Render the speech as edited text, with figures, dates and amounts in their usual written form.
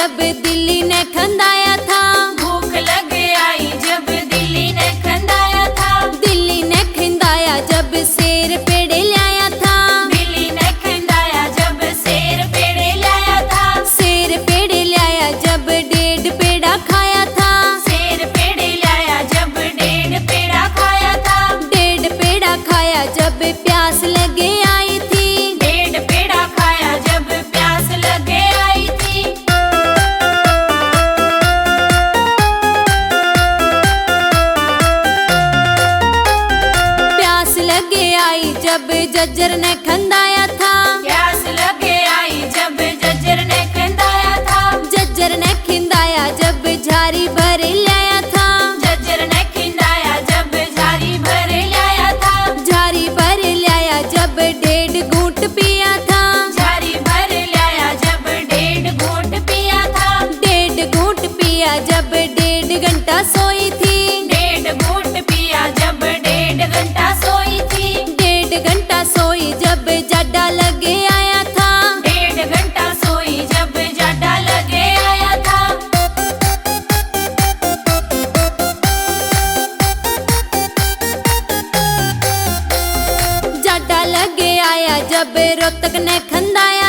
जब दिल्ली ने खंदाया था। भूख लग आई जब दिल्ली ने खंदाया था। दिल्ली ने खंदाया जब शेर पेड़े लाया था। दिल्ली ने खंदाया जब शेर पेड़े लाया था। शेर पेड़े लाया जब 1.5 पेड़ा खाया था। शेर पेड़े लाया जब 1.5 पेड़ा खाया था। 1.5 पेड़ा खाया जब प्यास लगे आई थी। 1.5 पेड़ा खाया जब प्यास लगे आई थी। प्यास लगे आई जब जज्जर ने खंदाया था। प्यास लगे आई जब जज्जर ने खंदाया था। जज्जर ने खिंदाया जब झारी भर लाया था। जज्जर ने खिंदाया जब झारी भर लाया था। झारी भर लाया जब 1.5 घूंट पिया था। झारी भर लाया जब 1.5 घूंट पिया था। 1.5 घूंट पिया जब 1.5 घंटा सोई थी। 1.5 घूंट पिया जब 1.5 घंटा सोई थी। 1.5 घंटा सोई जब जाडा लगे आया था। 1.5 घंटा सोई जब जाडा लगे आया था। जाडा लगे आया जब रोहतक ने खंदाया